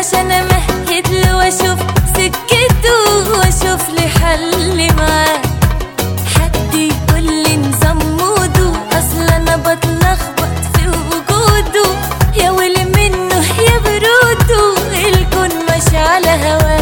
عشان امهد له واشوف سكته واشوف لي حل معاه. حد يقول لي نظام موده، اصل انا بتلخبط في وجوده. يا ويلي منه يا بروده، الكون ماشي على هواه.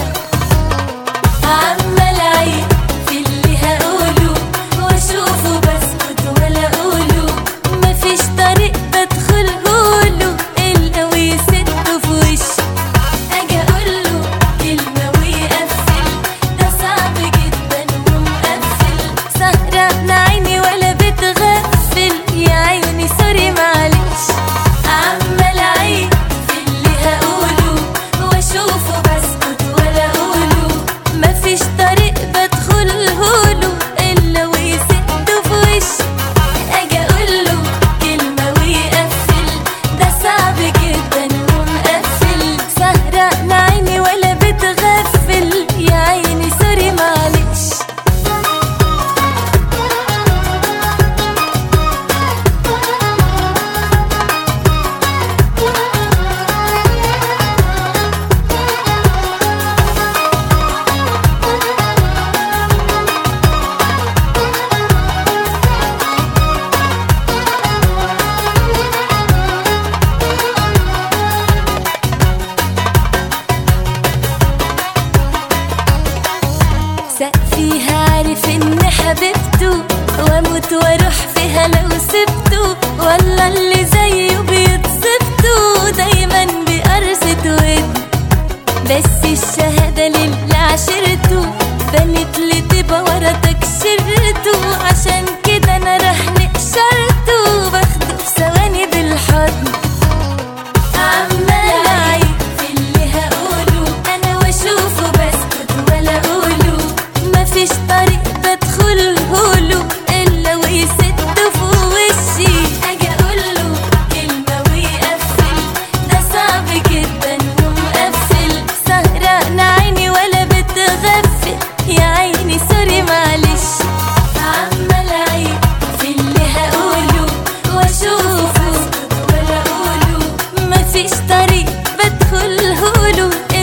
عمال اعيد في اللي هقوله واشوفه بسكت ولا اقوله. مفيش طريق بدخلهوله الا ويسده في وشي. اجي اقوله كلمه ويقفل، ده صعب جدا ومقفل. سهران عيني ولا بتغفل، يا عيني سوري معلش. عمال اعيد في اللي هقوله واشوفه بسكت ولا اقوله. مفيش طريق بدخلهوله الا ويسده في وشي. اجي اقوله كلمه ويقفل، ده صعب جدا ومقفل. سهران عيني ولا بتغفل، يا عيني سوري معلش. سقفيها عارف ان حبيبته، واموت واروح فيها لو سبته. ولا اللي زيه بيتصفته دايما بقرصة ود. بس الشهادة للي عشرته، بنت لي تبقى ورا تكشرته. عشان كده انا راح نقشرته، باخده في ثواني بالحضن. عمال اعيد في اللي هقوله انا واشوفه بسكت ولا اقوله. مفيش طريق بدخلهوله الا ويسده في وشي. اجي اقوله كلمه ويقفل، ده صعب جدا ومقفل. سهران عيني ولا بتغفل، يا عيني سوري معلش. عمال اعيد في اللي هقوله واشوفه ولا اقوله. مفيش طريق بدخلهوله